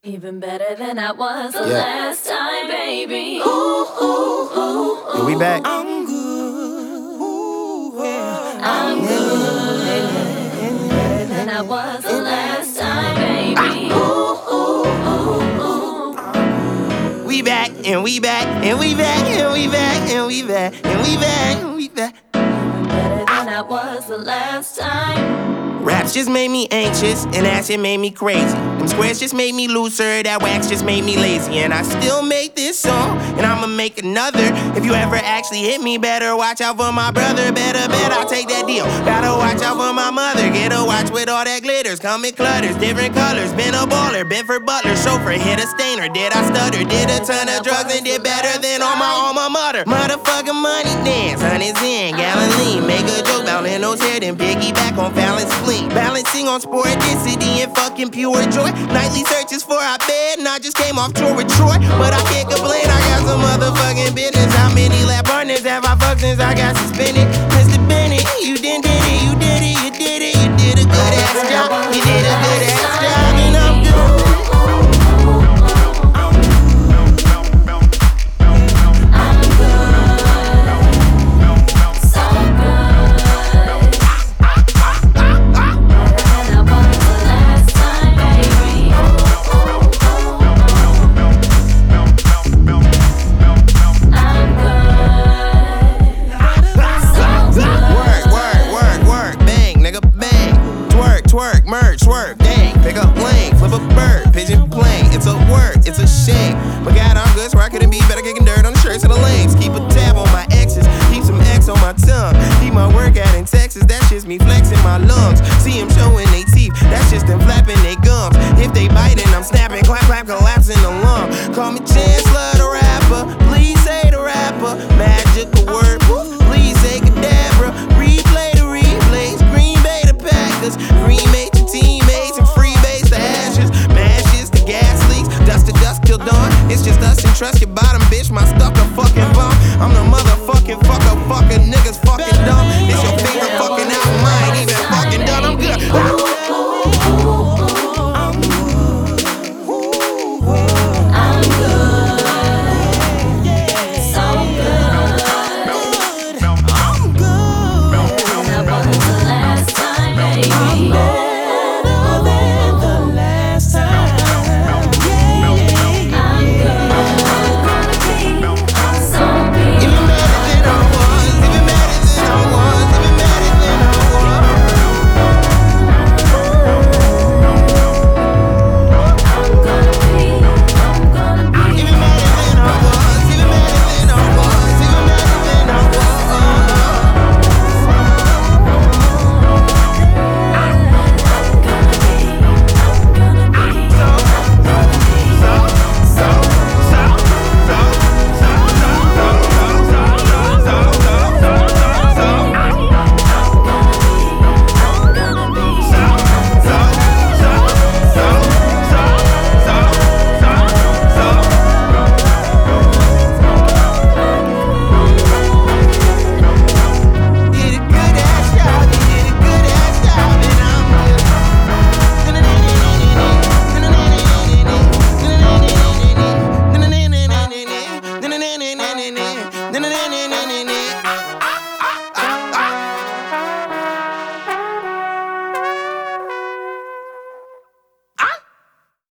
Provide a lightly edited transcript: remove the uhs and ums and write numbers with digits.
Even better than I was the last time, baby. Ooh, ooh, ooh, ooh. We back. I'm good. Ooh, yeah. I'm good. Better than I was the last time, baby. Ooh, ooh, ooh, ooh. We back and we back and we back and we back and we back and we back and we back. Even better than I was the last time. Raps just made me anxious, and that shit made me crazy. Them squares just made me looser, that wax just made me lazy. And I still make this song, and I'ma make another. If you ever actually hit me, better watch out for my brother. Better bet I'll take that deal. Gotta watch out for my mother. Get a watch with all that glitters, come in clutters, different colors. Been a baller, been for butler, chauffeur, hit a stainer. Did I stutter? Did a ton of drugs and did better than all my alma mater. Motherfucking money dance, honey's in, Galilee. Make a joke about Leno's hair, then piggyback on Fallon's fleet. Balancing on sporadicity and fucking pure joy. Nightly searches for our bed, and I just came off tour with Troy. But I can't complain, I got some motherfucking business. How many lab partners have I fucked since I got suspended? Mr. Bennett, you did it, you did it, you did it. You did a good ass job, you did a good ass job, and I'm good. Twerk, merch, work, dang, pick up lane, flip a bird, pigeon plane, it's a word, it's a shame. But God, I'm good, so I couldn't be better kicking dirt on the shirts of the lames. Keep a tab on my exes, keep some X on my tongue. Keep my work out in Texas, that's just me flexing my lungs. See them showing they teeth, that's just them flapping they gums. If they biting, I'm snapping, clap, clap, collapsing the lung. Call me Chancellor the rapper, please say the rapper. Magical word, please say Cadabra. Replay the replays, Green Bay the Packers. Cremate your teammates and freebase the ashes. Mashes the gas leaks, dust to dust till dawn. It's just us and trust your bottom, bitch. My